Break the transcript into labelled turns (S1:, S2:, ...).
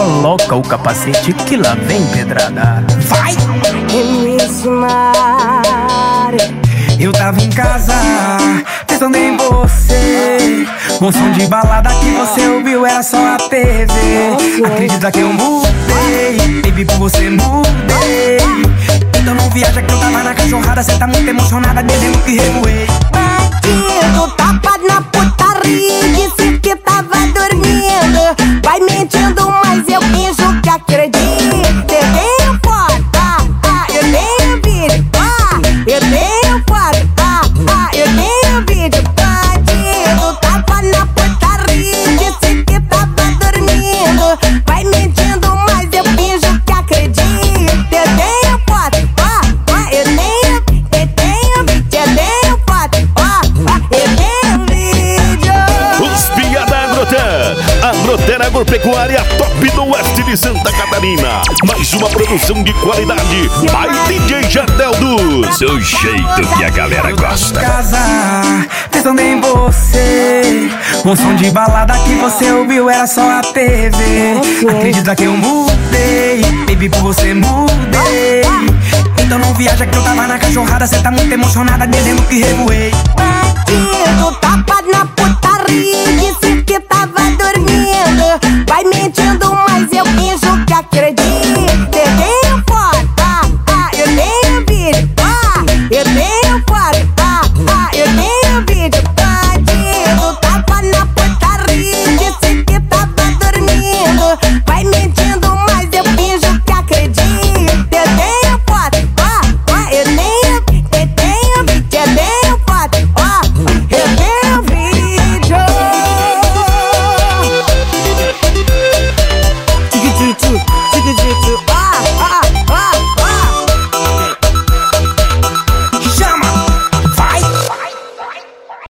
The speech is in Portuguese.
S1: coloca o capacete que lá vem pedrada. Vai!
S2: MC Mari,
S3: eu tava em casa, pensando em você. Um som de balada que você ouviu era só a TV. Acredita que eu mudei, baby, por você mudei. Então não viaja que eu tava na cachorrada. Cê tá muito emocionada, dizendo que revoei.
S2: bandido, tapa na putaria. Disse que tava dormindo, vai mentindo, mas eu finjo que acredito. Eu tenho foto, eu tenho vídeo, eu tenho foto, eu tenho vídeo. Bandido, tapa na putaria. Disse que tava dormindo, vai mentindo, mas eu finjo que acredito. Eu tenho foto, eu tenho foto, eu tenho vídeo.
S4: Os Pia da Agrotan, Agrotan Agropecuária top do oeste de Santa Catarina. Mais uma produção de qualidade by DJ Jateldo. Seu jeito que a galera gosta.
S3: Em casa, pensando em você. Um som de balada que você ouviu era só a TV. Acredita que eu mudei, baby, por você mudei. Então não viaja que eu tava na cachorrada. Cê tá muito emocionada, dizendo que revoei.
S2: Bandido, tapa na putaria. Disse que tava dormindo, vai mentindo, mas eu finjo que acredito. Eu tenho foto, eu tenho vídeo, eu tenho foto, eu tenho vídeo. Bandido, tapa na putaria. Disse que tava dormindo, vai